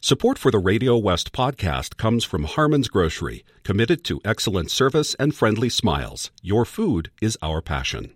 Support for the Radio West podcast comes from Harmon's Grocery, committed to excellent service and friendly smiles. Your food is our passion.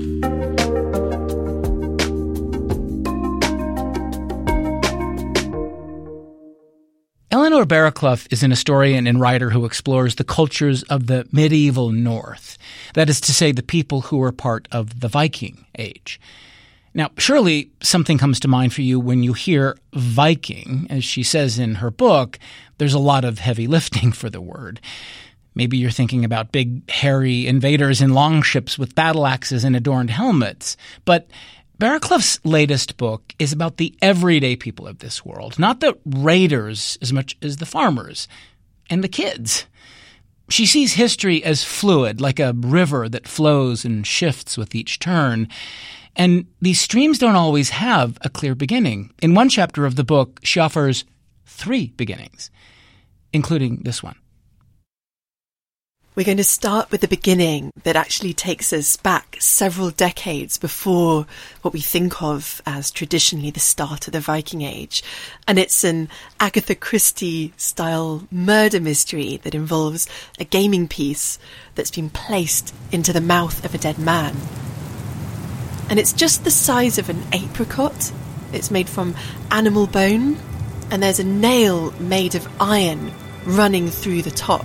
Eleanor Barraclough is an historian and writer who explores the cultures of the medieval North, that is to say, the people who were part of the Viking Age. Now, surely something comes to mind for you when you hear Viking. As she says in her book, there's a lot of heavy lifting for the word. Maybe you're thinking about big, hairy invaders in longships with battle axes and adorned helmets. But Barraclough's latest book is about the everyday people of this world, not the raiders as much as the farmers and the kids. She sees history as fluid, like a river that flows and shifts with each turn. And these streams don't always have a clear beginning. In one chapter of the book, she offers 3 beginnings, including this one. We're going to start with the beginning that actually takes us back several decades before what we think of as traditionally the start of the Viking Age. And it's an Agatha Christie-style murder mystery that involves a gaming piece that's been placed into the mouth of a dead man. And it's just the size of an apricot. It's made from animal bone, and there's a nail made of iron running through the top.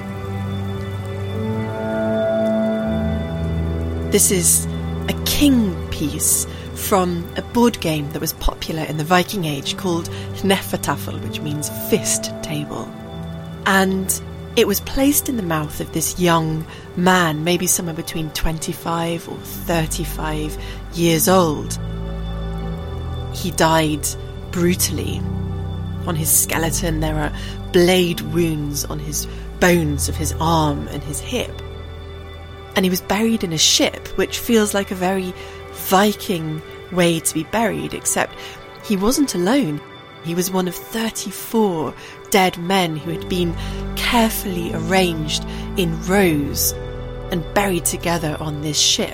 This is a king piece from a board game that was popular in the Viking Age called Hnefatafl, which means fist table. And it was placed in the mouth of this young man, maybe somewhere between 25 or 35 years old. He died brutally. On his skeleton there are blade wounds on his bones of his arm and his hip. And he was buried in a ship, which feels like a very Viking way to be buried, except he wasn't alone. He was one of 34 dead men who had been carefully arranged in rows and buried together on this ship.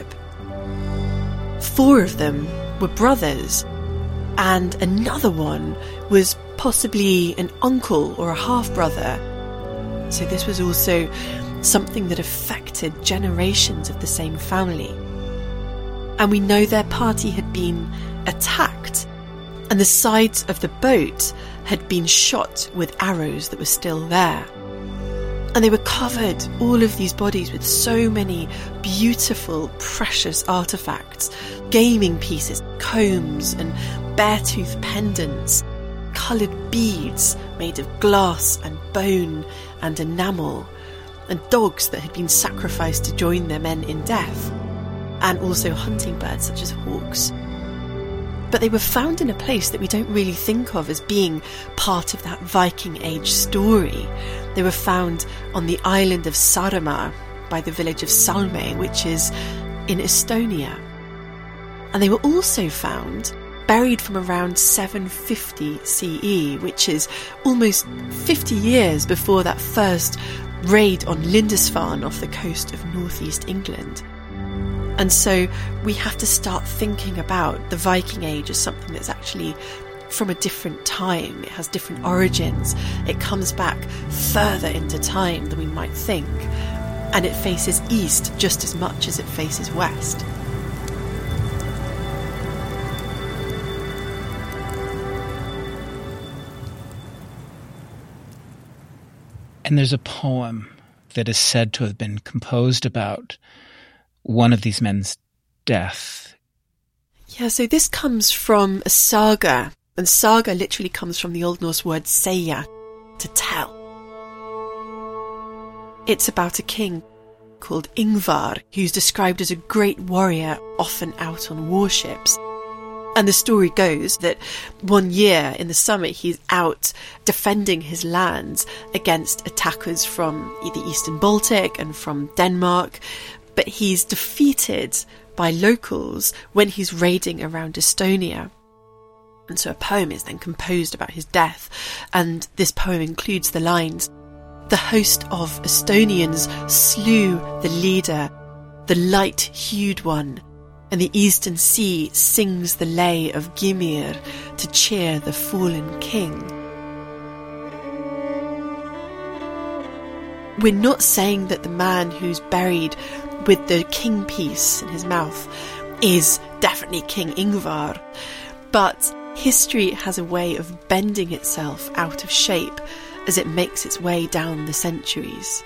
4 of them were brothers, and another one was possibly an uncle or a half-brother. So this was also something that affected generations of the same family. And we know their party had been attacked, and the sides of the boat had been shot with arrows that were still there. And they were covered, all of these bodies, with so many beautiful, precious artefacts, gaming pieces, combs and bear-tooth pendants, coloured beads made of glass and bone and enamel, and dogs that had been sacrificed to join their men in death, and also hunting birds such as hawks. But they were found in a place that we don't really think of as being part of that Viking Age story. They were found on the island of Saaremaa by the village of Salme, which is in Estonia. And they were also found buried from around 750 CE, which is almost 50 years before that first raid on Lindisfarne off the coast of northeast England. And so we have to start thinking about the Viking Age as something that's actually from a different time. It has different origins. It comes back further into time than we might think. And it faces east just as much as it faces west. And there's a poem that is said to have been composed about one of these men's death. Yeah, so this comes from a saga, and saga literally comes from the Old Norse word segja, to tell. It's about a king called Ingvar, who's described as a great warrior, often out on warships. And the story goes that one year in the summer he's out defending his lands against attackers from the Eastern Baltic and from Denmark, but he's defeated by locals when he's raiding around Estonia. And so a poem is then composed about his death, and this poem includes the lines, "The host of Estonians slew the leader, the light-hued one, and the eastern sea sings the lay of Gymir to cheer the fallen king." we're not saying that the man who's buried with the king piece in his mouth is definitely King Ingvar, but history has a way of bending itself out of shape as it makes its way down the centuries.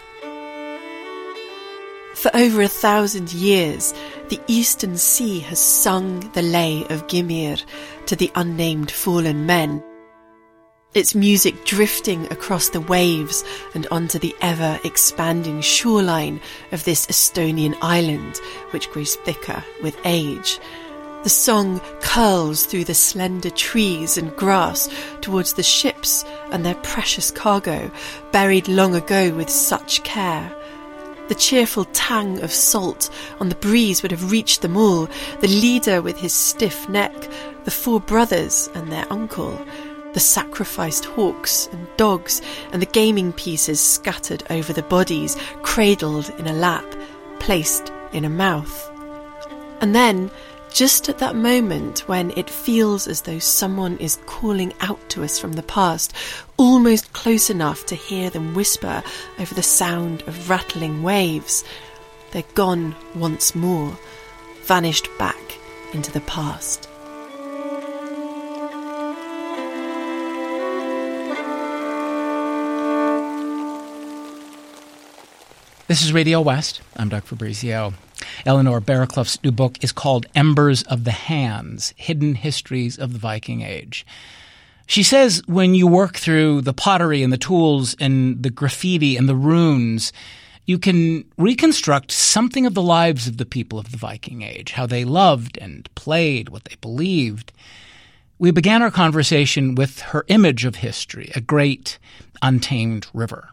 For over 1,000 years, the Eastern Sea has sung the lay of Gymir to the unnamed fallen men, its music drifting across the waves and onto the ever-expanding shoreline of this Estonian island, which grows thicker with age. The song curls through the slender trees and grass towards the ships and their precious cargo, buried long ago with such care. The cheerful tang of salt on the breeze would have reached them all, the leader with his stiff neck, the 4 brothers and their uncle, the sacrificed hawks and dogs, and the gaming pieces scattered over the bodies, cradled in a lap, placed in a mouth. And then, just at that moment when it feels as though someone is calling out to us from the past, almost close enough to hear them whisper over the sound of rattling waves, they're gone once more, vanished back into the past. This is Radio West. I'm Doug Fabrizio. Eleanor Barraclough's new book is called Embers of the Hands, Hidden Histories of the Viking Age. She says when you work through the pottery and the tools and the graffiti and the runes, you can reconstruct something of the lives of the people of the Viking Age, how they loved and played, what they believed. We began our conversation with her image of history, a great, untamed river.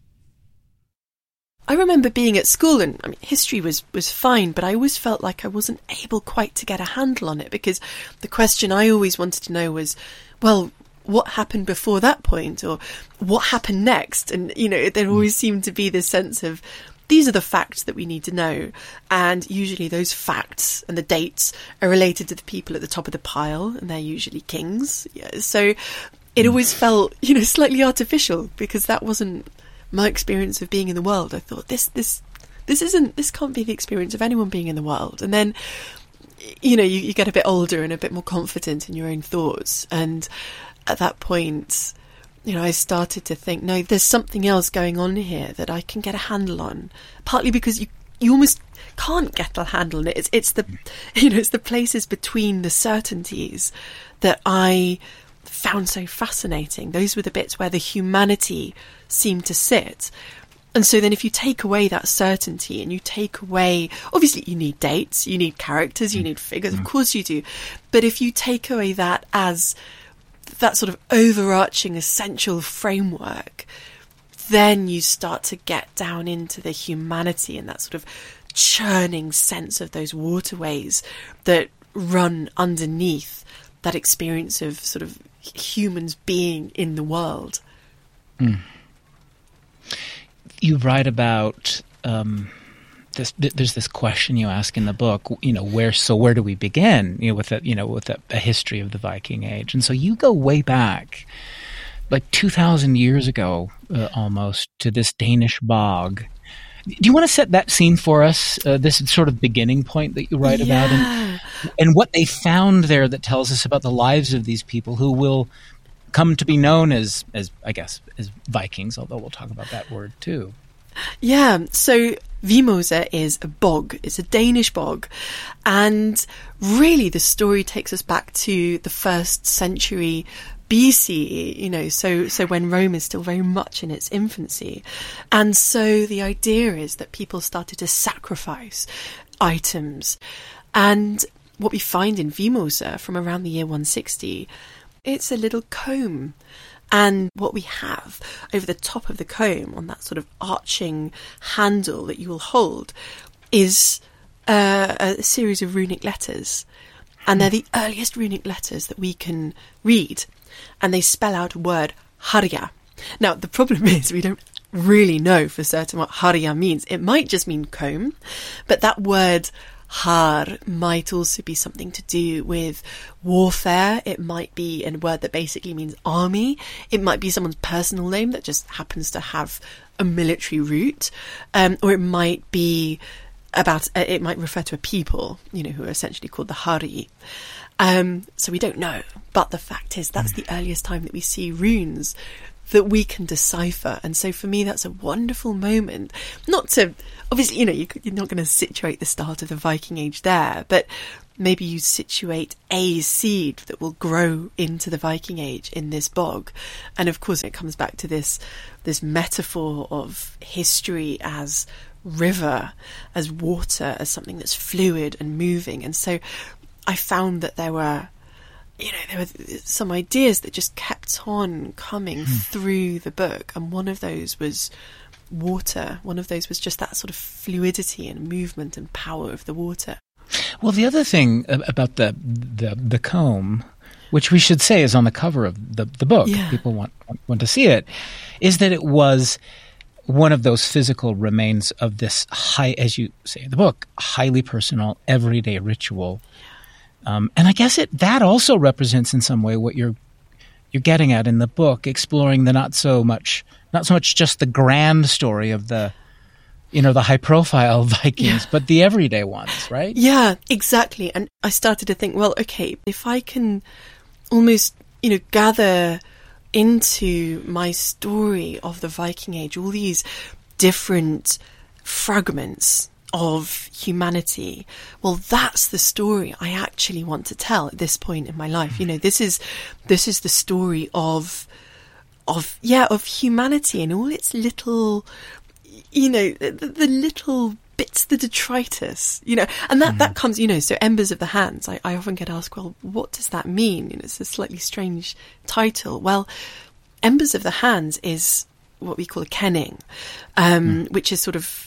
I remember being at school and history was fine, but I always felt like I wasn't able quite to get a handle on it, because the question I always wanted to know was, well, what happened before that point, or what happened next? And, there always seemed to be this sense of, these are the facts that we need to know. And usually those facts and the dates are related to the people at the top of the pile, and they're usually kings. Yeah, so it always felt, slightly artificial, because that wasn't my experience of being in the world. I thought this can't be the experience of anyone being in the world. And then, you get a bit older and a bit more confident in your own thoughts. And at that point, I started to think, no, there's something else going on here that I can get a handle on. Partly because you almost can't get a handle on it. It's the, it's the places between the certainties that I found so fascinating. Those were the bits where the humanity seemed to sit. And so then if you take away that certainty and you take away, obviously you need dates, you need characters, you need figures, of course you do. But if you take away that as that sort of overarching essential framework, then you start to get down into the humanity and that sort of churning sense of those waterways that run underneath that experience of sort of humans being in the world. You write about this. There's this question you ask in the book. Where do we begin? With a history of the Viking Age, and so you go way back, like 2,000 years ago, almost, to this Danish bog. Do you want to set that scene for us? This sort of beginning point that you write about, and what they found there that tells us about the lives of these people who will come to be known as I guess, as Vikings, although we'll talk about that word too. Yeah, so Vimose is a bog. It's a Danish bog. And really the story takes us back to the 1st century BCE, so when Rome is still very much in its infancy. And so the idea is that people started to sacrifice items. And what we find in Vimose from around the year 160, it's a little comb. And what we have over the top of the comb, on that sort of arching handle that you will hold, is a series of runic letters. And they're the earliest runic letters that we can read. And they spell out a word, Harja. Now, the problem is we don't really know for certain what Harja means. It might just mean comb, but that word har might also be something to do with warfare. It might be a word that basically means army. It might be someone's personal name that just happens to have a military root, or it might be it might refer to a people, who are essentially called the Hari. So we don't know, but the fact is that's the earliest time that we see runes that we can decipher. And so for me, that's a wonderful moment. Not to, obviously, you're not going to situate the start of the Viking Age there, but maybe you situate a seed that will grow into the Viking Age in this bog. And of course, it comes back to this metaphor of history as river, as water, as something that's fluid and moving. And so I found that there were some ideas that just kept on coming through the book. And one of those was water. One of those was just that sort of fluidity and movement and power of the water. Well, the other thing about the comb, which we should say is on the cover of the book, if people want to see it, is that it was one of those physical remains of this high, as you say in the book, highly personal, everyday ritual. And I guess that also represents in some way what you're getting at in the book, exploring the not so much just the grand story of the high profile Vikings, but the everyday ones, right? Yeah, exactly. And I started to think, well, okay, if I can almost, gather into my story of the Viking Age all these different fragments of humanity, well, that's the story I actually want to tell at this point in my life. This is the story of humanity and all its little, the little bits, the detritus, and that comes, so Embers of the Hands. I often get asked, well, what does that mean? It's a slightly strange title. Well, Embers of the Hands is what we call a kenning, which is sort of,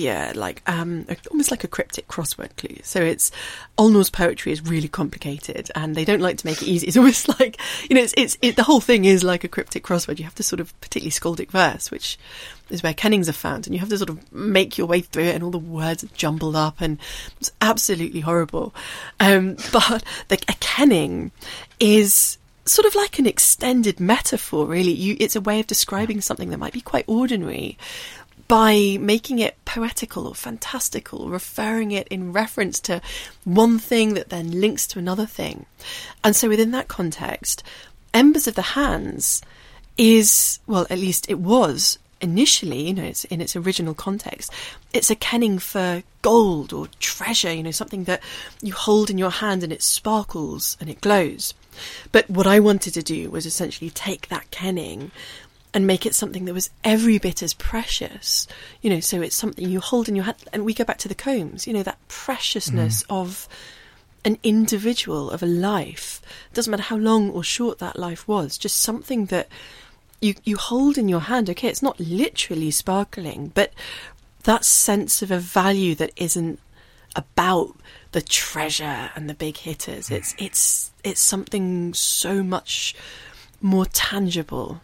almost like a cryptic crossword clue. So Old Norse poetry is really complicated and they don't like to make it easy. It's almost like, the whole thing is like a cryptic crossword. You have to sort of, particularly skaldic verse, which is where kennings are found, and you have to sort of make your way through it and all the words are jumbled up and it's absolutely horrible. But a kenning is sort of like an extended metaphor, really. It's a way of describing something that might be quite ordinary by making it poetical or fantastical, or referring it in reference to one thing that then links to another thing. And so within that context, Embers of the Hands is, well, at least it was initially, it's in its original context, it's a kenning for gold or treasure, something that you hold in your hand and it sparkles and it glows. But what I wanted to do was essentially take that kenning and make it something that was every bit as precious, so it's something you hold in your hand. And we go back to the combs, that preciousness of an individual, of a life. It doesn't matter how long or short that life was, just something that you hold in your hand. Okay, it's not literally sparkling, but that sense of a value that isn't about the treasure and the big hitters. It's something so much more tangible.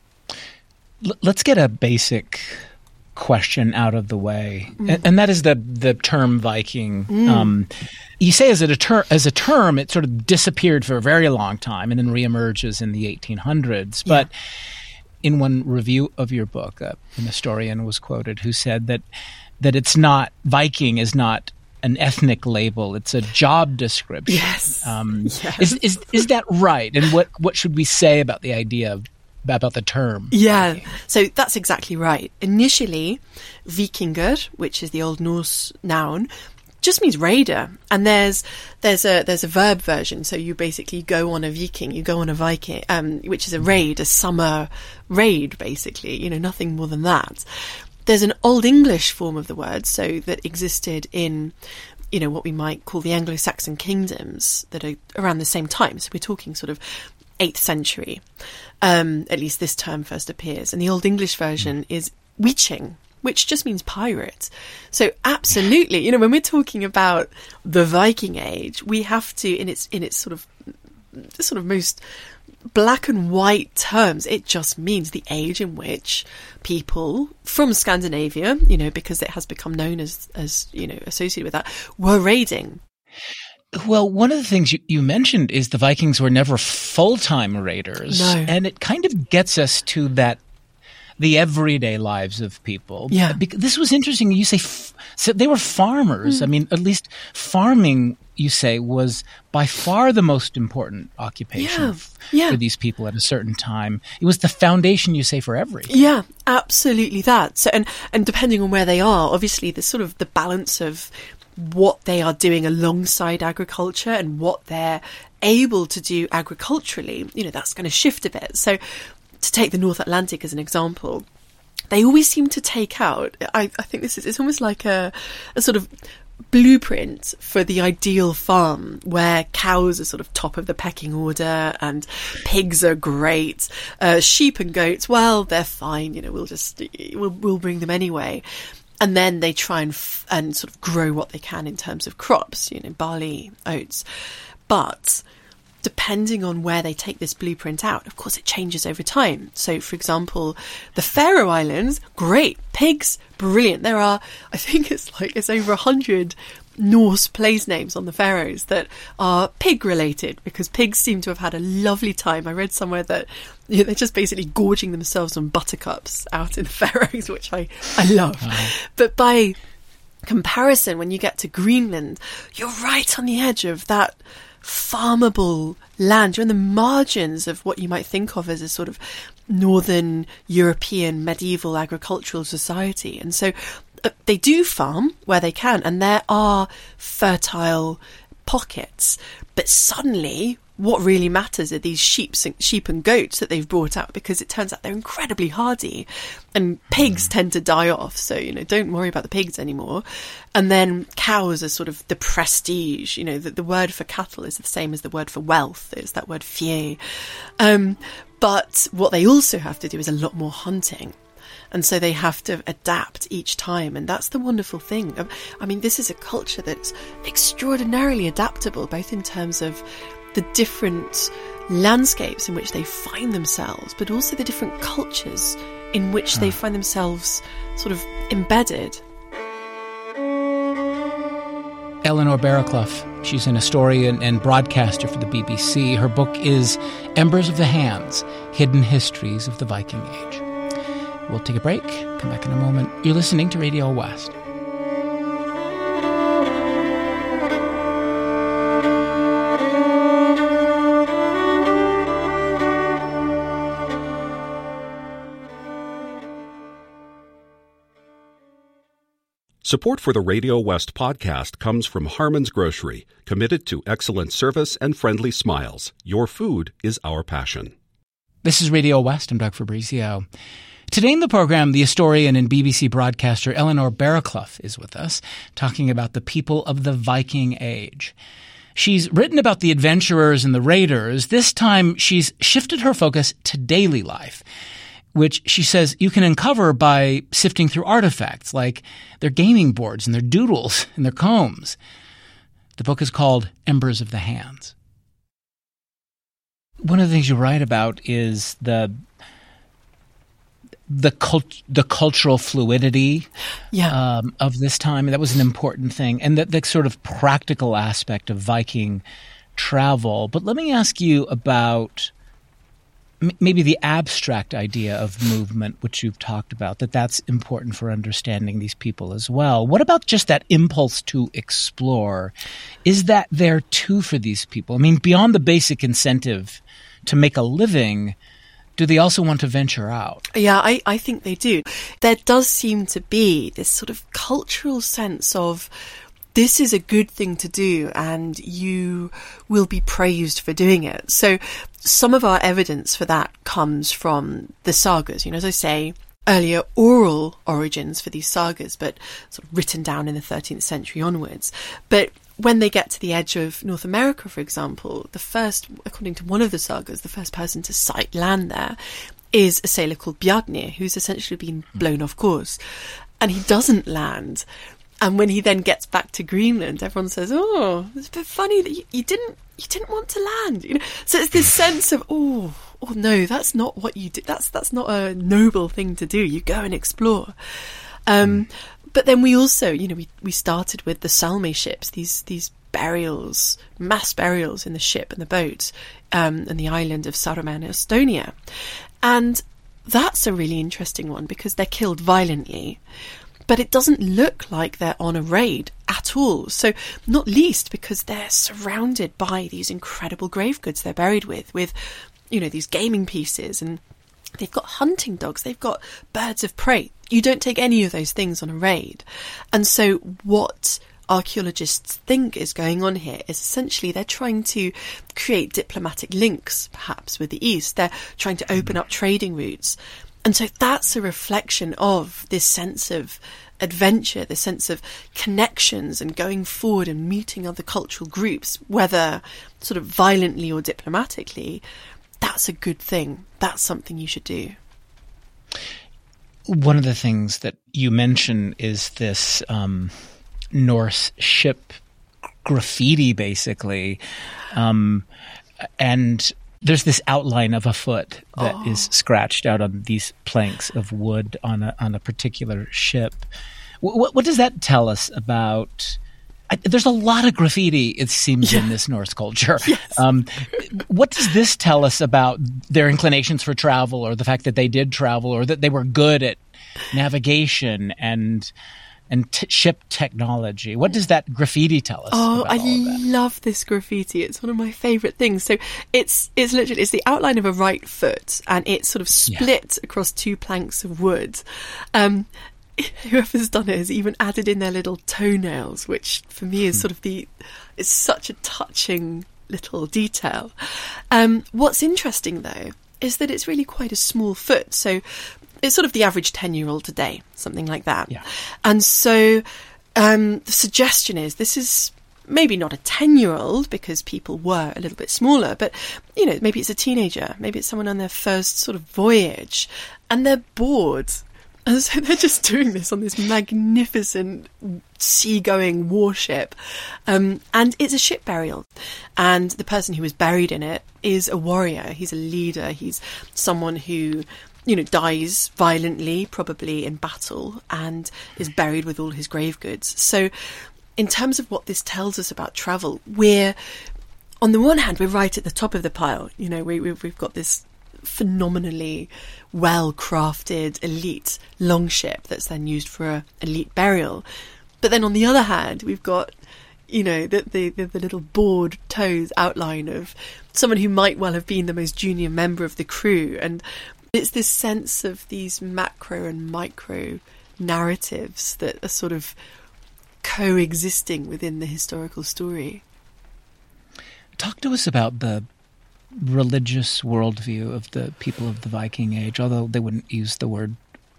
Let's get a basic question out of the way, and that is the term Viking. You say as a term, it sort of disappeared for a very long time and then reemerges in the 1800s. But in one review of your book, an historian was quoted who said that it's not, Viking is not an ethnic label; it's a job description. Yes. Is that right? And what should we say about the idea about the term? Yeah, so that's exactly right. Initially, Vikingur, which is the Old Norse noun, just means raider, and there's a verb version. So you basically go on a Viking, you go on a Viking, which is a raid, a summer raid, basically. Nothing more than that. There's an Old English form of the word, so that existed in, what we might call the Anglo-Saxon kingdoms that are around the same time. So we're talking sort of 8th century. At least this term first appears. And the Old English version is Viking, which just means pirate. So absolutely, when we're talking about the Viking Age, we have to, in its sort of most black and white terms, it just means the age in which people from Scandinavia, because it has become known as associated with that, were raiding. Well, one of the things you mentioned is the Vikings were never full-time raiders. No. And it kind of gets us to the everyday lives of people. Yeah. This was interesting. You say so they were farmers. I mean, at least farming, you say, was by far the most important occupation for these people at a certain time. It was the foundation, you say, for everything. Yeah, absolutely that. So, and depending on where they are, obviously there's sort of the balance of what they are doing alongside agriculture and what they're able to do agriculturally, that's going to shift a bit. So to take the North Atlantic as an example, they always seem to take out, I think it's almost like a sort of blueprint for the ideal farm, where cows are sort of top of the pecking order and pigs are great. Sheep and goats, well, they're fine, we'll bring them anyway. And then they try and sort of grow what they can in terms of crops, barley, oats. But depending on where they take this blueprint out, of course, it changes over time. So, for example, the Faroe Islands, great. Pigs, brilliant. There are, I think it's over 100 Norse place names on the Faroes that are pig related, because pigs seem to have had a lovely time. I read somewhere that they're just basically gorging themselves on buttercups out in the Faroes, which I love. But by comparison, when you get to Greenland, you're right on the edge of that farmable land. You're in the margins of what you might think of as a sort of northern European medieval agricultural society. And so they do farm where they can, and there are fertile pockets. But suddenly, what really matters are these sheep and goats that they've brought out, because it turns out they're incredibly hardy, and pigs tend to die off. So, don't worry about the pigs anymore. And then cows are sort of the prestige. The word for cattle is the same as the word for wealth. It's that word fé. But what they also have to do is a lot more hunting. And so they have to adapt each time. And that's the wonderful thing. I mean, this is a culture that's extraordinarily adaptable, both in terms of the different landscapes in which they find themselves, but also the different cultures in which they find themselves sort of embedded. Eleanor Barraclough, she's an historian and broadcaster for the BBC. Her book is Embers of the Hands, Hidden Histories of the Viking Age. We'll take a break, come back in a moment. You're listening to Radio West. Support for the Radio West podcast comes from Harmon's Grocery, committed to excellent service and friendly smiles. Your food is our passion. This is Radio West. I'm Doug Fabrizio. Today in the program, the historian and BBC broadcaster Eleanor Barraclough is with us, talking about the people of the Viking Age. She's written about the adventurers and the raiders. This time, she's shifted her focus to daily life, which she says you can uncover by sifting through artifacts like their gaming boards and their doodles and their combs. The book is called Embers of the Hands. One of the things you write about is the cultural fluidity of this time. That was an important thing. And the sort of practical aspect of Viking travel. But let me ask you about maybe the abstract idea of movement, which you've talked about, that's important for understanding these people as well. What about just that impulse to explore? Is that there too for these people? I mean, beyond the basic incentive to make a living, do they also want to venture out? Yeah, I think they do. There does seem to be this sort of cultural sense of this is a good thing to do and you will be praised for doing it. So some of our evidence for that comes from the sagas. As I say earlier, oral origins for these sagas, but sort of written down in the 13th century onwards. But when they get to the edge of North America, for example, the first, according to one of the sagas, the first person to sight land there is a sailor called Bjarni, who's essentially been blown off course. And he doesn't land And when he then gets back to Greenland, everyone says, "Oh, it's a bit funny that you didn't want to land." You know, so it's this sense of, "Oh no, that's not what you do. That's not a noble thing to do. You go and explore." But then we also, we started with the Salme ships, these burials, mass burials in the ship and the boat, and the island of Saaremaa in Estonia, and that's a really interesting one because they're killed violently. But it doesn't look like they're on a raid at all. So not least because they're surrounded by these incredible grave goods they're buried with, these gaming pieces, and they've got hunting dogs, they've got birds of prey. You don't take any of those things on a raid. And so what archaeologists think is going on here is essentially they're trying to create diplomatic links, perhaps, with the East. They're trying to open up trading routes. And so that's a reflection of this sense of adventure, this sense of connections and going forward and meeting other cultural groups, whether sort of violently or diplomatically. That's a good thing. That's something you should do. One of the things that you mention is this Norse ship graffiti, basically. And there's this outline of a foot that is scratched out on these planks of wood on a particular ship. What does that tell us about? There's a lot of graffiti, it seems, in this Norse culture. Yes. What does this tell us about their inclinations for travel, or the fact that they did travel, or that they were good at navigation and ship technology? What does that graffiti tell us? Oh, I love this graffiti. It's one of my favourite things. So it's literally, it's the outline of a right foot, and it's sort of split across two planks of wood. Whoever's done it has even added in their little toenails, which for me is it's such a touching little detail. What's interesting though is that it's really quite a small foot. So it's sort of the average 10-year-old today, something like that. Yeah. And so the suggestion is this is maybe not a 10-year-old because people were a little bit smaller, but, maybe it's a teenager, maybe it's someone on their first sort of voyage, and they're bored. And so they're just doing this on this magnificent seagoing warship. And it's a ship burial. And the person who was buried in it is a warrior. He's a leader. He's someone who, dies violently, probably in battle, and is buried with all his grave goods. So in terms of what this tells us about travel, on the one hand, we're right at the top of the pile. We've got this phenomenally well-crafted elite longship that's then used for a elite burial. But then on the other hand, we've got, the little bored toes outline of someone who might well have been the most junior member of the crew. And it's this sense of these macro and micro narratives that are sort of coexisting within the historical story. Talk to us about the religious worldview of the people of the Viking Age, although they wouldn't use the word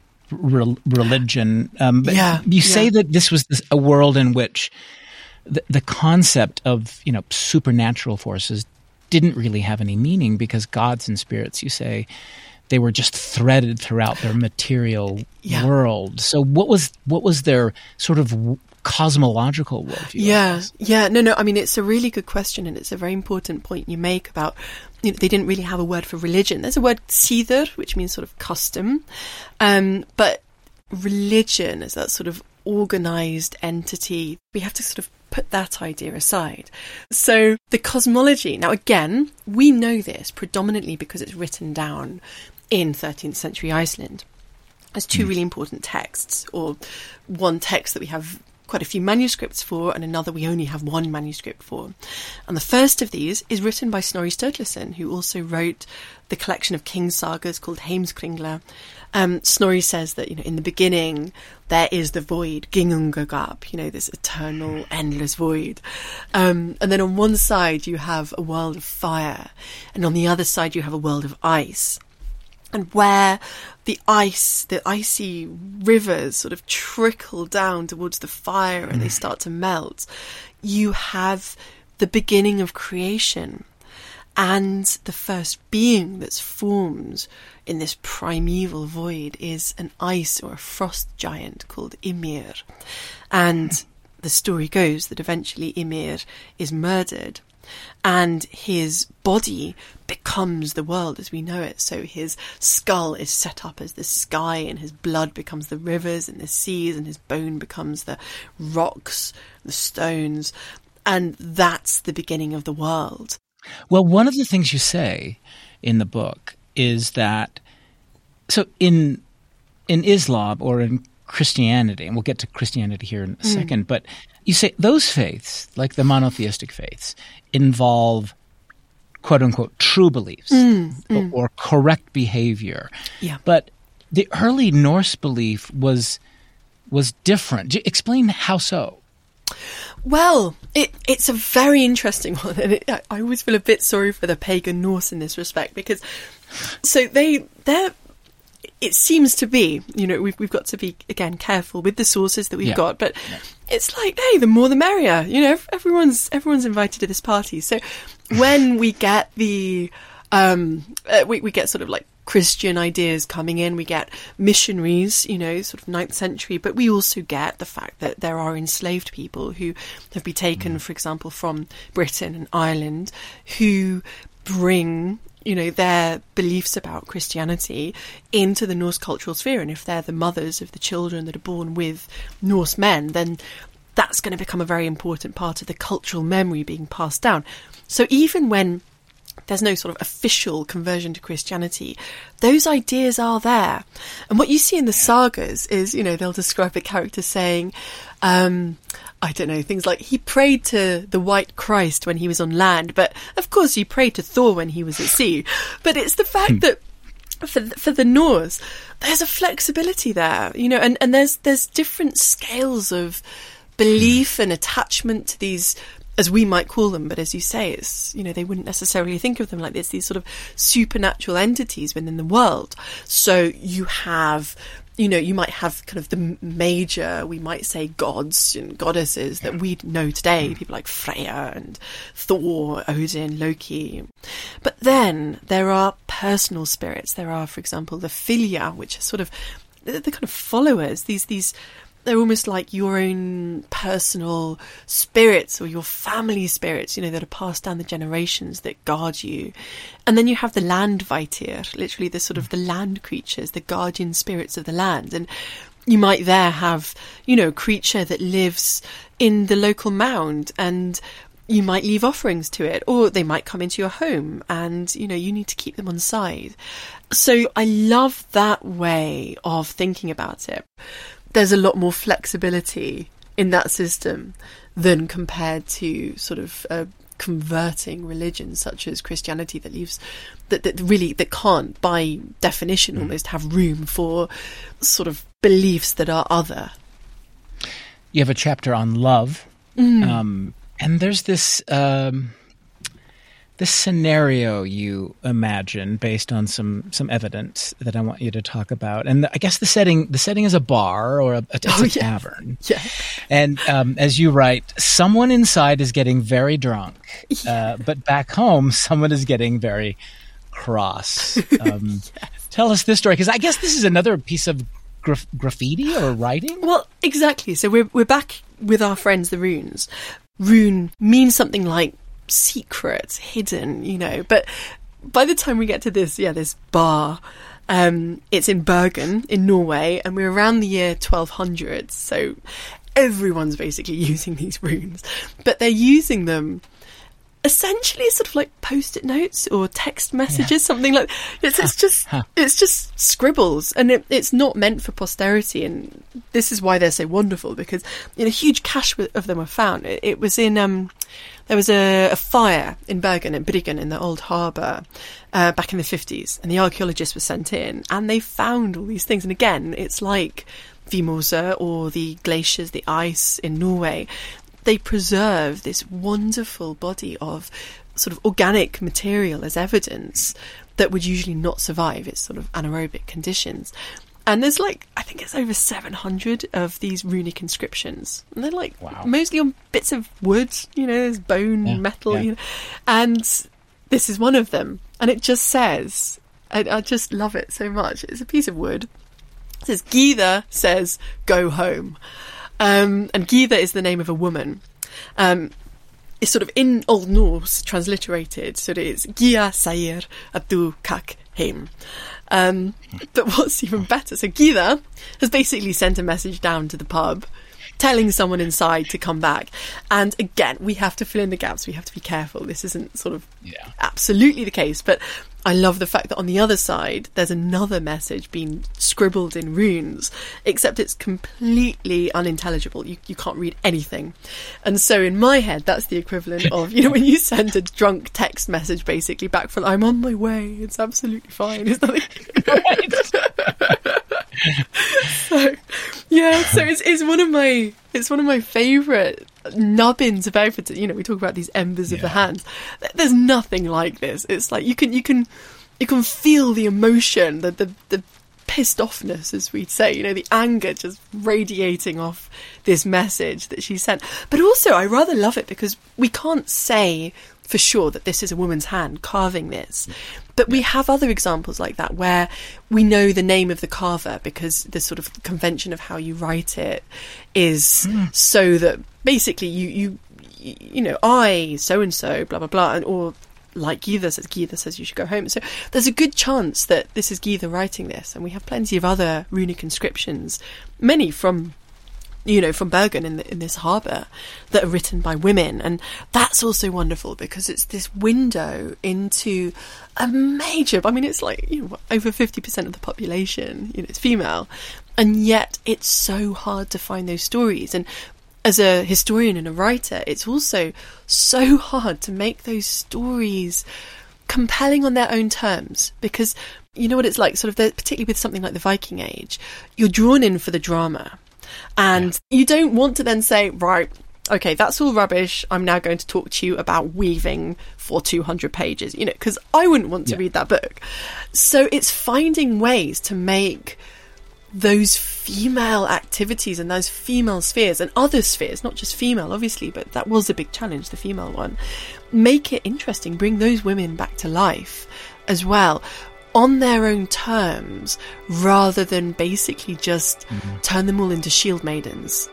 religion. You say that this was a world in which the concept of supernatural forces didn't really have any meaning, because gods and spirits, you say, they were just threaded throughout their material world. So what was their sort of cosmological worldview? No. I mean, it's a really good question, and it's a very important point you make about they didn't really have a word for religion. There's a word siður, which means sort of custom, but religion is that sort of organized entity. We have to sort of put that idea aside. So the cosmology, now again, we know this predominantly because it's written down in 13th century Iceland. There's two really important texts, or one text that we have quite a few manuscripts for, and another we only have one manuscript for. And the first of these is written by Snorri Sturluson, who also wrote the collection of king sagas called Heimskringla. Snorri says that, in the beginning there is the void, Ginnungagap, this eternal, endless void. And then on one side you have a world of fire, and on the other side you have a world of ice. And where the icy rivers sort of trickle down towards the fire and they start to melt, you have the beginning of creation. And the first being that's formed in this primeval void is an ice or a frost giant called Ymir. And the story goes that eventually Ymir is murdered and his body becomes the world as we know it. So his skull is set up as the sky, and his blood becomes the rivers and the seas, and his bone becomes the rocks, the stones. And that's the beginning of the world. Well, one of the things you say in the book is that, so in Islam or in Christianity, and we'll get to Christianity here in a second, but you say those faiths, like the monotheistic faiths, involve quote-unquote true beliefs or correct behavior. Yeah. But the early Norse belief was different. Explain how so. Well, it's a very interesting one, and I always feel a bit sorry for the pagan Norse in this respect, because so they're it seems to be, we've got to be again careful with the sources that we've got, but it's like, hey, the more the merrier. Everyone's invited to this party. So when we get the we get sort of like Christian ideas coming in, we get missionaries, sort of 9th century, but we also get the fact that there are enslaved people who have been taken, for example, from Britain and Ireland, who bring their beliefs about Christianity into the Norse cultural sphere. And if they're the mothers of the children that are born with Norse men, then that's going to become a very important part of the cultural memory being passed down. So even when there's no sort of official conversion to Christianity, those ideas are there. And what you see in the sagas is, they'll describe a character saying, I don't know, things like he prayed to the White Christ when he was on land, but of course he prayed to Thor when he was at sea. But it's the fact that for the Norse, there's a flexibility there, and there's different scales of belief and attachment to these, as we might call them, but as you say, it's, they wouldn't necessarily think of them like this, these sort of supernatural entities within the world. So you have, you might have kind of the major, we might say, gods and goddesses that we know today, people like Freya and Thor, Odin, Loki. But then there are personal spirits. There are, for example, the Fylgja, which are sort of the kind of followers, these they're almost like your own personal spirits or your family spirits, that are passed down the generations that guard you. And then you have the Landvættir, literally the sort of the land creatures, the guardian spirits of the land. And you might there have, a creature that lives in the local mound, and you might leave offerings to it, or they might come into your home and, you need to keep them on side. So I love that way of thinking about it. There's a lot more flexibility in that system than compared to sort of converting religions such as Christianity that can't, by definition, almost have room for sort of beliefs that are other. You have a chapter on love, and there's this this scenario you imagine based on some evidence that I want you to talk about. And I guess the setting is a bar or a tavern. Yeah. And as you write, someone inside is getting very drunk, but back home, someone is getting very cross. Yes. Tell us this story, because I guess this is another piece of graffiti or writing? Well, exactly. So we're back with our friends, the runes. Rune means something like secret, hidden, but by the time we get to this bar, it's in Bergen in Norway, and we're around the year 1200, so everyone's basically using these runes, but they're using them essentially sort of like post-it notes or text messages, something like it's just scribbles, and it's not meant for posterity. And this is why they're so wonderful, because a huge cache of them were found. It was in there was a fire in Bergen, at Bryggen, in the old harbour, back in the 50s, and the archaeologists were sent in, and they found all these things. And again, it's like Vimose or the glaciers, the ice in Norway. They preserve this wonderful body of sort of organic material as evidence that would usually not survive its sort of anaerobic conditions. And there's I think it's over 700 of these runic inscriptions. And they're mostly on bits of wood, there's bone, metal, and this is one of them. And it just says, I just love it so much. It's a piece of wood. It says, Gyða says, go home. And Gyða is the name of a woman. It's sort of in Old Norse transliterated, so it's Gyða segir að þú gakk heim. But what's even better, so Gyða has basically sent a message down to the pub telling someone inside to come back. And again, we have to fill in the gaps. We have to be careful. This isn't sort of absolutely the case, but I love the fact that on the other side, there's another message being scribbled in runes, except it's completely unintelligible. You can't read anything. And so in my head, that's the equivalent of, when you send a drunk text message basically back from, I'm on my way, it's absolutely fine. It's nothing. So it's one of my favourite nubbins of everything. We talk about these embers of the hands. There's nothing like this. It's like you can feel the emotion, the pissed offness, as we'd say, the anger just radiating off this message that she sent. But also, I rather love it because we can't say for sure that this is a woman's hand carving this. But we have other examples like that where we know the name of the carver because the sort of convention of how you write it is so that basically you I so-and-so, blah, blah, blah, or like Gyða says you should go home. So there's a good chance that this is Gyða writing this, and we have plenty of other runic inscriptions, many from Bergen in this harbour, that are written by women. And that's also wonderful because it's this window into a major, it's like, over 50% of the population, it's female. And yet it's so hard to find those stories. And as a historian and a writer, it's also so hard to make those stories compelling on their own terms, because you know what it's like, sort of, particularly with something like the Viking Age, you're drawn in for the drama. And you don't want to then say, right, okay, that's all rubbish. I'm now going to talk to you about weaving for 200 pages, because I wouldn't want to read that book. So it's finding ways to make those female activities and those female spheres and other spheres, not just female, obviously, but that was a big challenge, the female one, make it interesting, bring those women back to life as well, on their own terms, rather than basically just turn them all into shield maidens.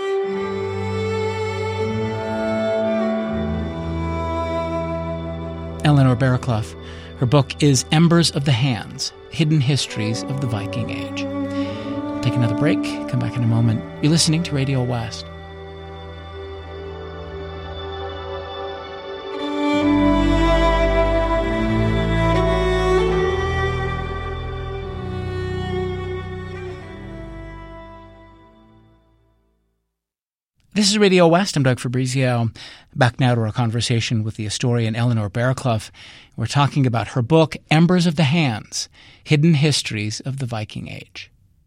Eleanor Barraclough. Her book is Embers of the Hands, Hidden Histories of the Viking Age. We'll take another break, come back in a moment. You're listening to Radio West. This is Radio West. I'm Doug Fabrizio. Back now to our conversation with the historian Eleanor Barraclough. We're talking about her book, Embers of the Hands, Hidden Histories of the Viking Age.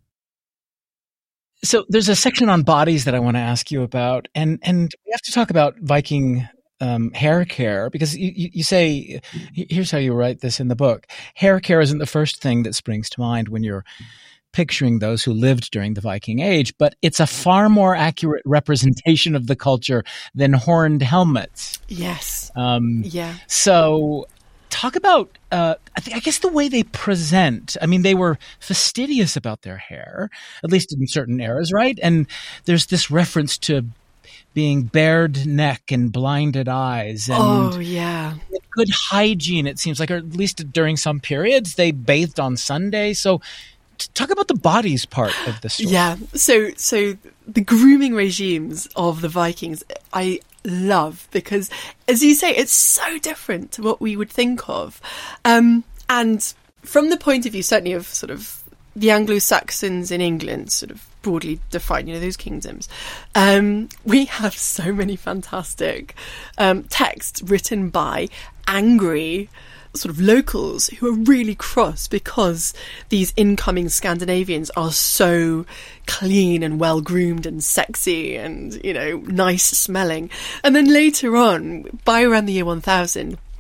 So there's a section on bodies that I want to ask you about, and we have to talk about Viking hair care, because you say, here's how you write this in the book, hair care isn't the first thing that springs to mind when you're picturing those who lived during the Viking Age, but it's a far more accurate representation of the culture than horned helmets. Yes. So talk about, I guess, the way they present. They were fastidious about their hair, at least in certain eras, right? And there's this reference to being bared neck and blinded eyes. And good hygiene, it seems like, or at least during some periods. They bathed on Sunday. So talk about the bodies part of the story. Yeah, so the grooming regimes of the Vikings I love, because, as you say, it's so different to what we would think of. And from the point of view, certainly, of sort of the Anglo-Saxons in England, sort of broadly defined, those kingdoms, we have so many fantastic texts written by angry sort of locals who are really cross because these incoming Scandinavians are so clean and well groomed and sexy and, nice smelling. And then later on, by around the year 1000,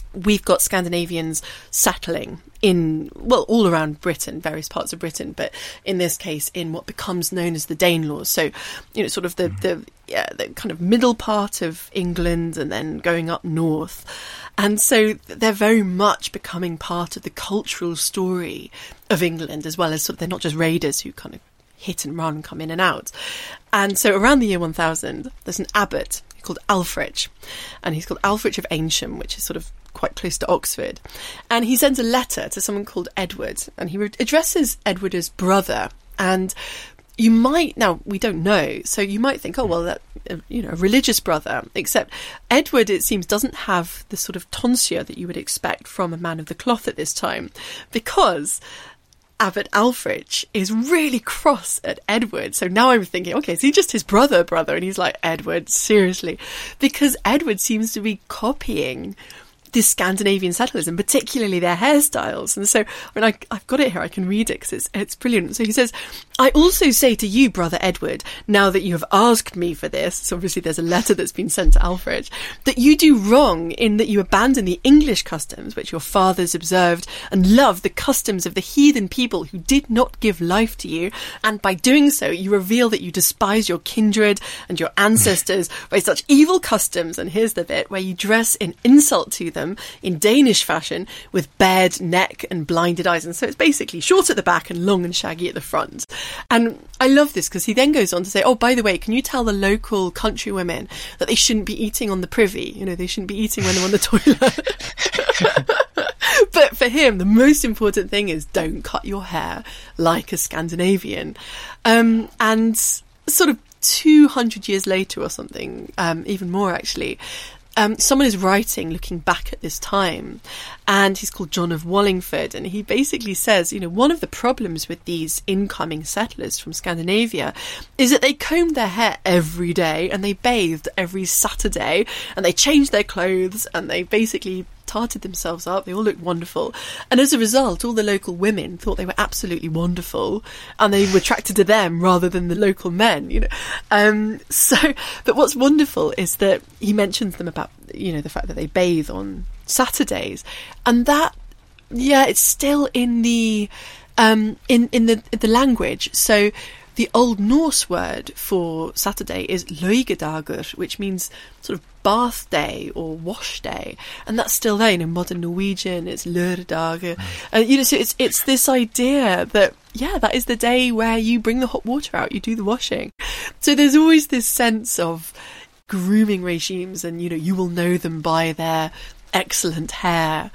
we've got Scandinavians settling in, well, all around Britain, various parts of Britain, but in this case, in what becomes known as the Danelaws. So, sort of the kind of middle part of England and then going up north. And so they're very much becoming part of the cultural story of England, as well as sort of, they're not just raiders who kind of hit and run, come in and out. And so around the year 1000, there's an abbot called Alfred, and he's called Alfred of Eynsham, which is sort of quite close to Oxford. And he sends a letter to someone called Edward, and he addresses Edward as brother. And you might, now we don't know, so you might think, oh, well, that, a religious brother, except Edward, it seems, doesn't have the sort of tonsure that you would expect from a man of the cloth at this time, because Abbot Alfred is really cross at Edward. So now I'm thinking, okay, is he just his brother? And he's like, Edward, seriously? Because Edward seems to be copying the Scandinavian settlers, and particularly their hairstyles. And so, I've got it here, I can read it because it's brilliant. So he says, I also say to you, brother Edward, now that you have asked me for this, so obviously there's a letter that's been sent to Alfred, that you do wrong in that you abandon the English customs which your fathers observed, and love the customs of the heathen people who did not give life to you, and by doing so you reveal that you despise your kindred and your ancestors by such evil customs. And here's the bit where you dress in insult to them in Danish fashion with bared neck and blinded eyes. And so it's basically short at the back and long and shaggy at the front. And I love this because he then goes on to say, oh, by the way, can you tell the local country women that they shouldn't be eating on the privy? They shouldn't be eating when they're on the toilet. But for him, the most important thing is don't cut your hair like a Scandinavian. And sort of 200 years later or something, even more actually, someone is writing looking back at this time, and he's called John of Wallingford, and he basically says, one of the problems with these incoming settlers from Scandinavia is that they combed their hair every day and they bathed every Saturday and they changed their clothes and they basically tarted themselves up. They all looked wonderful, and as a result all the local women thought they were absolutely wonderful and they were attracted to them rather than the local men. But what's wonderful is that he mentions them about the fact that they bathe on Saturdays, and that it's still in the in the language. So the Old Norse word for Saturday is Løgadagur, which means sort of bath day or wash day, and that's still there. In modern Norwegian, it's Lørdag, and so it's this idea that that is the day where you bring the hot water out, you do the washing. So there's always this sense of grooming regimes, and you will know them by their excellent hair.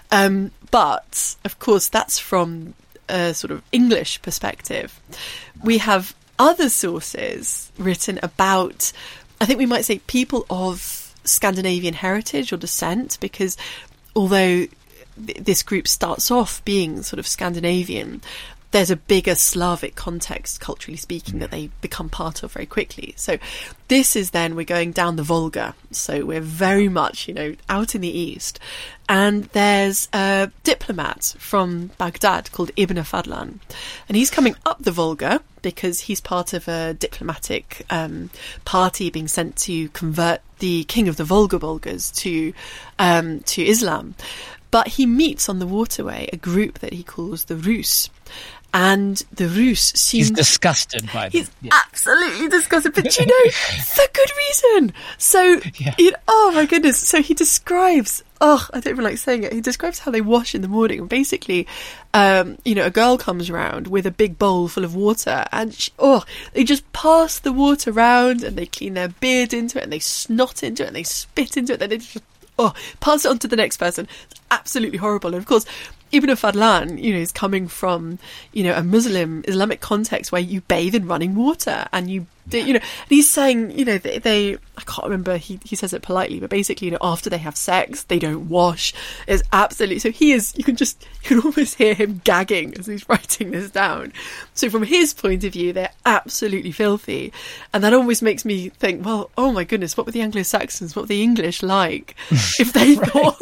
But of course, that's from a sort of English perspective. We have other sources written about, I think we might say, people of Scandinavian heritage or descent, because although this group starts off being sort of Scandinavian, there's a bigger Slavic context, culturally speaking, that they become part of very quickly. So this is then, we're going down the Volga. So we're very much, out in the east. And there's a diplomat from Baghdad called Ibn Fadlan. And he's coming up the Volga because he's part of a diplomatic party being sent to convert the king of the Volga Bulgars to Islam. But he meets on the waterway a group that he calls the Rus. And the Rus seems... He's disgusted by them. He's absolutely disgusted, but for good reason. So, oh my goodness. So he describes, I don't even like saying it, he describes how they wash in the morning. And basically, a girl comes around with a big bowl full of water, and they just pass the water around, and they clean their beard into it, and they snot into it, and they spit into it, then they just pass it on to the next person. It's absolutely horrible. And of course, Ibn Fadlan, is coming from, a Muslim Islamic context where you bathe in running water, and and he's saying, they I can't remember, he says it politely, but basically, after they have sex, they don't wash. It's absolutely, so you can almost hear him gagging as he's writing this down. So from his point of view, they're absolutely filthy. And that always makes me think, well, oh my goodness, what were the Anglo-Saxons, what were the English like if they thought,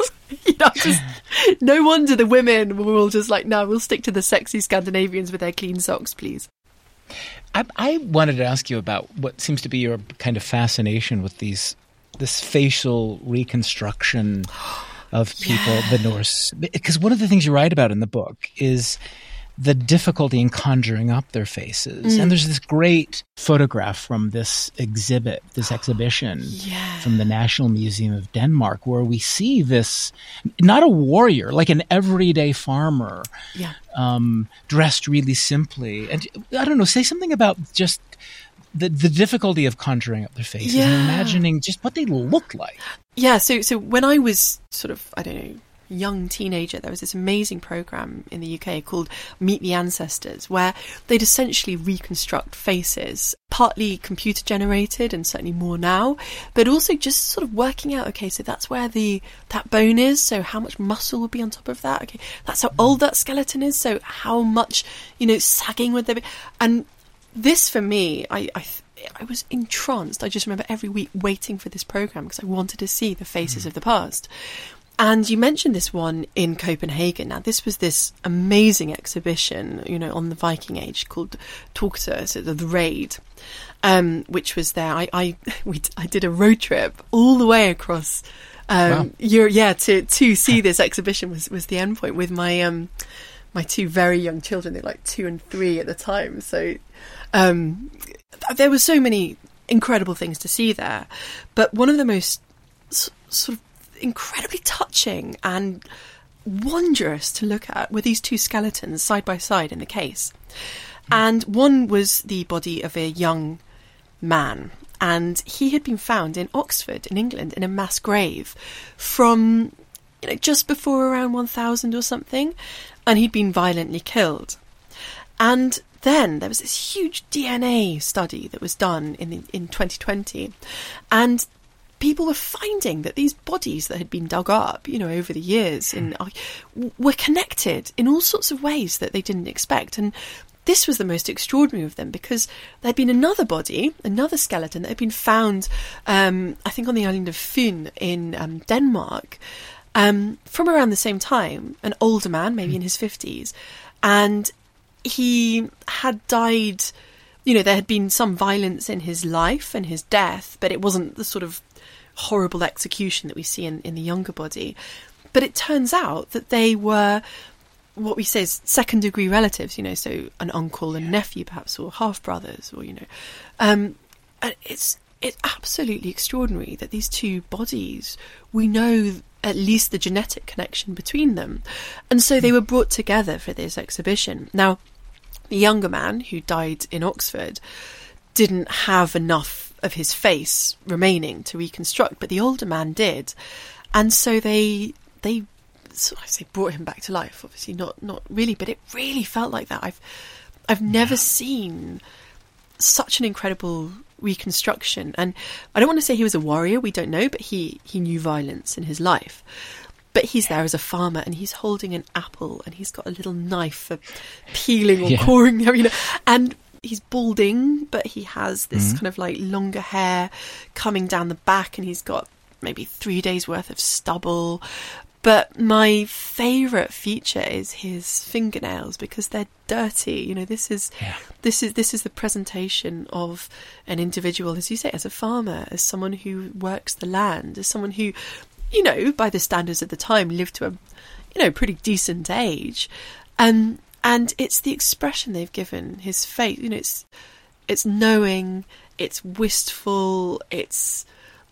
no wonder the women were all just like, no, we'll stick to the sexy Scandinavians with their clean socks, please. I wanted to ask you about what seems to be your kind of fascination with this facial reconstruction of people, the Norse. Because one of the things you write about in the book is the difficulty in conjuring up their faces. And there's this great photograph from this exhibition from the National Museum of Denmark, where we see this, not a warrior, like an everyday farmer, dressed really simply. And I don't know, say something about just the difficulty of conjuring up their faces and imagining just what they look like. Yeah, so when I was sort of, I don't know, young teenager, there was this amazing program in the UK called Meet the Ancestors, where they'd essentially reconstruct faces, partly computer generated and certainly more now, but also just sort of working out, okay, so that's where that bone is, so how much muscle would be on top of that, okay, that's how old that skeleton is, so how much, sagging would there be. And this, for me, I was entranced. I just remember every week waiting for this program because I wanted to see the faces of the past. And you mentioned this one in Copenhagen. Now, this was this amazing exhibition, on the Viking Age called Togter, so the Raid, which was there. I did a road trip all the way across Europe, to see this exhibition was the end point with my my two very young children. They're like 2 and 3 at the time. So there were so many incredible things to see there. But one of the most sort of incredibly touching and wondrous to look at were these two skeletons side by side in the case. And one was the body of a young man, and he had been found in Oxford in England in a mass grave from just before around 1000 or something, and he'd been violently killed. And then there was this huge DNA study that was done in 2020, and people were finding that these bodies that had been dug up, over the years, were connected in all sorts of ways that they didn't expect. And this was the most extraordinary of them, because there had been another body, another skeleton that had been found, I think on the island of Fyn in Denmark, from around the same time, an older man, maybe in his 50s, and he had died, there had been some violence in his life and his death, but it wasn't the sort of horrible execution that we see in the younger body. But it turns out that they were what we say is second degree relatives, so an uncle and nephew perhaps, or half brothers, or it's absolutely extraordinary that these two bodies, we know at least the genetic connection between them. And so they were brought together for this exhibition. Now, the younger man who died in Oxford didn't have enough of his face remaining to reconstruct, but the older man did. And so they so I say brought him back to life, obviously not really, but it really felt like that. I've never seen such an incredible reconstruction. And I don't want to say he was a warrior, we don't know, but he knew violence in his life. But he's there as a farmer, and he's holding an apple, and he's got a little knife for peeling or coring, and he's balding, but he has this kind of like longer hair coming down the back, and he's got maybe 3 days worth of stubble. But my favourite feature is his fingernails, because they're dirty. This is the presentation of an individual, as you say, as a farmer, as someone who works the land, as someone who, by the standards of the time, lived to a pretty decent age. And it's the expression they've given his face. It's knowing, it's wistful, it's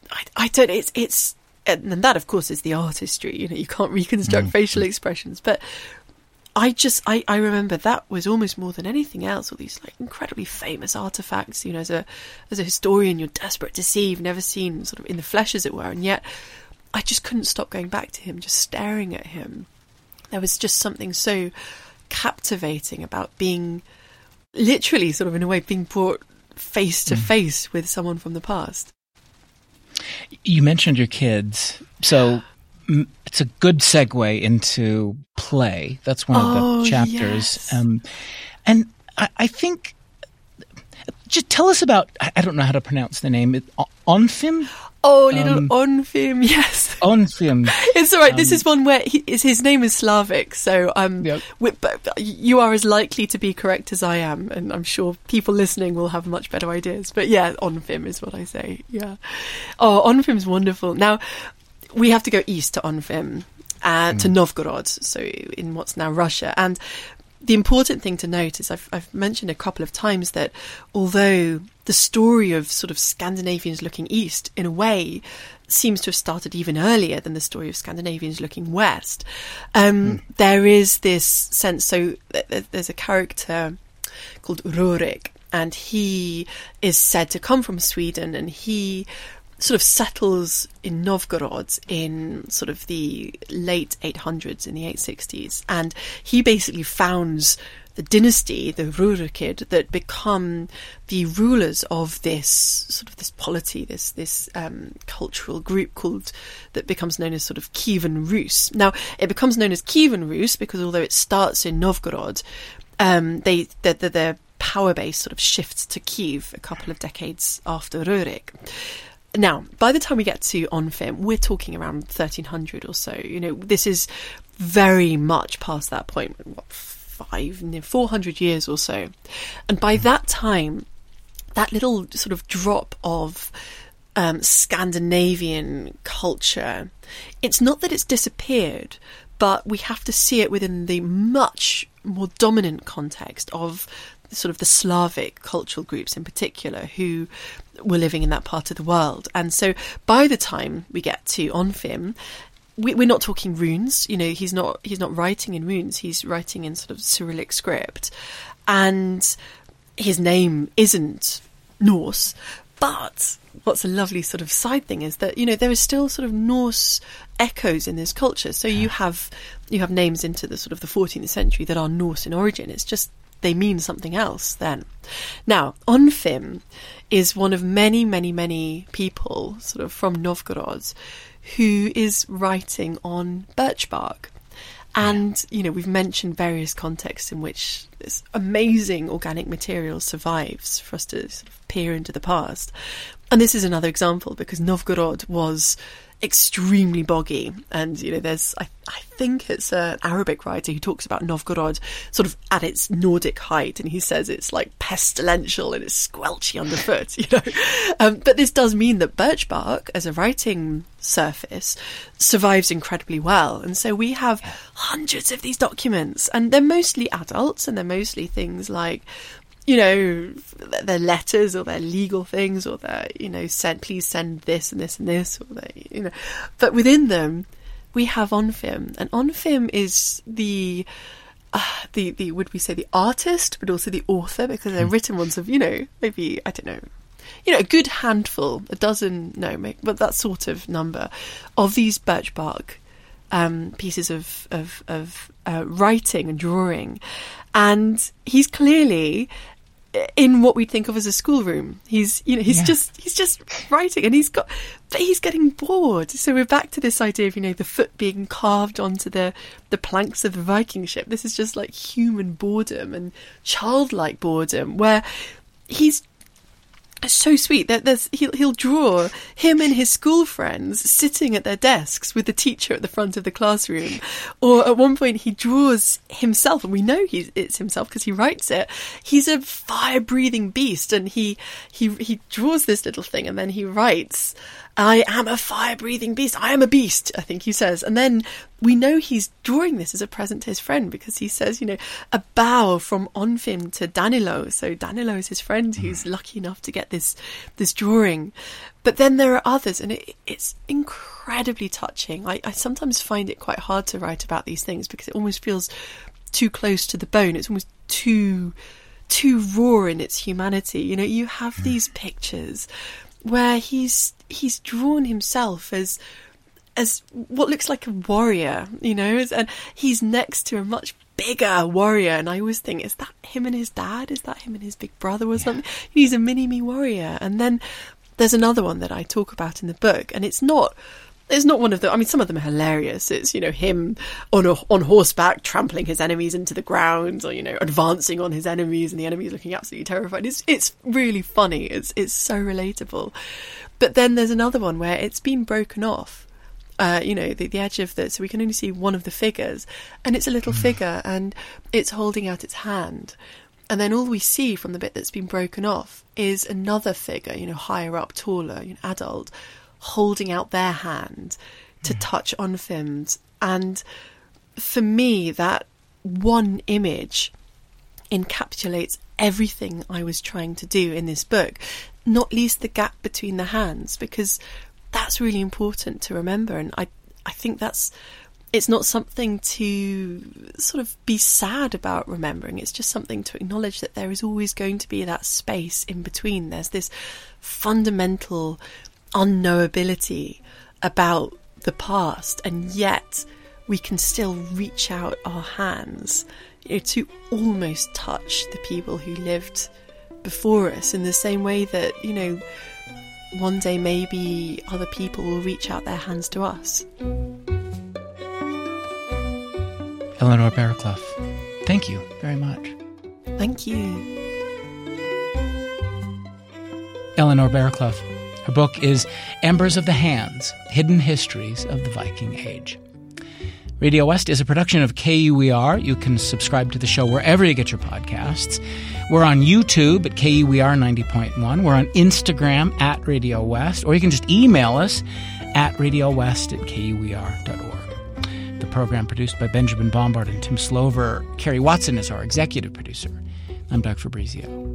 and that, of course, is the artistry. You can't reconstruct facial expressions, but I remember that was almost more than anything else, all these like incredibly famous artifacts. As a historian, you're desperate to see. You've never seen sort of in the flesh, as it were, and yet I just couldn't stop going back to him, just staring at him. There was just something so captivating about being literally, sort of in a way, being brought face to face with someone from the past. You mentioned your kids, so it's a good segue into play. That's one of the chapters. Yes. And I think, just tell us about, I don't know how to pronounce the name, Onfim? Oh, little Onfim, yes. Onfim. It's all right. This is one where his name is Slavic, so but you are as likely to be correct as I am, and I'm sure people listening will have much better ideas. But yeah, Onfim is what I say. Yeah. Oh, Onfim's wonderful. Now, we have to go east to Onfim, to Novgorod, so in what's now Russia. And the important thing to note is I've mentioned a couple of times that although the story of sort of Scandinavians looking east, in a way, seems to have started even earlier than the story of Scandinavians looking west, there is this sense. So there's a character called Rurik, and he is said to come from Sweden, and he sort of settles in Novgorod in sort of the late 800s, in the 860s, and he basically founds the dynasty, the Rurikid, that become the rulers of this sort of this polity, this cultural group that becomes known as sort of Kievan Rus. Now, it becomes known as Kievan Rus because although it starts in Novgorod, their power base sort of shifts to Kiev a couple of decades after Rurik. Now, by the time we get to Onfim, we're talking around 1300 or so. This is very much past that point, 400 years or so. And by that time, that little sort of drop of Scandinavian culture, it's not that it's disappeared, but we have to see it within the much more dominant context of sort of the Slavic cultural groups in particular who were living in that part of the world. And so by the time we get to Onfim, we're not talking runes. He's not writing in runes. He's writing in sort of Cyrillic script, and his name isn't Norse. But what's a lovely sort of side thing is that there is still sort of Norse echoes in this culture. So you have names into the sort of the 14th century that are Norse in origin. It's just they mean something else then. Now, Onfim is one of many, many, many people sort of from Novgorod who is writing on birch bark. And, we've mentioned various contexts in which this amazing organic material survives for us to sort of peer into the past. And this is another example because Novgorod was extremely boggy. And, there's, I think it's an Arabic writer who talks about Novgorod sort of at its Nordic height. And he says it's like pestilential and it's squelchy underfoot, But this does mean that birch bark as a writing surface survives incredibly well. And so we have hundreds of these documents, and they're mostly adults, and they're mostly things like, their letters or their legal things, or their, please send this and this and this, or but within them we have Onfim, and Onfim is the would we say the artist, but also the author, because they're written ones of, maybe, I don't know, a good handful, a dozen, but that sort of number of these birch bark pieces of writing and drawing, and he's clearly in what we think of as a schoolroom. He's just writing, and he's getting bored. So we're back to this idea of the foot being carved onto the planks of the Viking ship. This is just like human boredom and childlike boredom, where he's so sweet that he'll draw him and his school friends sitting at their desks with the teacher at the front of the classroom, or at one point he draws himself, and we know it's himself because he writes it. He's a fire-breathing beast, and he draws this little thing, and then he writes, "I am a fire-breathing beast. I am a beast," I think he says. And then we know he's drawing this as a present to his friend, because he says, a bow from Onfim to Danilo. So Danilo is his friend who's lucky enough to get this drawing. But then there are others, and it's incredibly touching. I sometimes find it quite hard to write about these things because it almost feels too close to the bone. It's almost too raw in its humanity. You have these pictures where he's drawn himself as what looks like a warrior, and he's next to a much bigger warrior. And I always think, is that him and his dad? Is that him and his big brother or something? He's a mini-me warrior. And then there's another one that I talk about in the book, and it's not one of the, some of them are hilarious. It's, him on horseback trampling his enemies into the ground, or, advancing on his enemies and the enemies looking absolutely terrified. It's really funny. It's so relatable. But then there's another one where it's been broken off. The edge of so we can only see one of the figures, and it's a little figure, and it's holding out its hand. And then all we see from the bit that's been broken off is another figure, higher up, taller, adult, holding out their hand to touch on films. And for me, that one image encapsulates everything I was trying to do in this book, not least the gap between the hands, because that's really important to remember. And I think it's not something to sort of be sad about remembering. It's just something to acknowledge that there is always going to be that space in between. There's this fundamental unknowability about the past, and yet we can still reach out our hands, to almost touch the people who lived before us, in the same way that, one day maybe other people will reach out their hands to us. Eleanor Bearclough, thank you very much. Thank you. Eleanor Bearclough. Her book is Embers of the Hands, Hidden Histories of the Viking Age. Radio West is a production of KUER. You can subscribe to the show wherever you get your podcasts. We're on YouTube at KUER 90.1. We're on Instagram at Radio West, or you can just email us at radiowest@kuer.org. The program produced by Benjamin Bombard and Tim Slover. Kerry Watson is our executive producer. I'm Doug Fabrizio.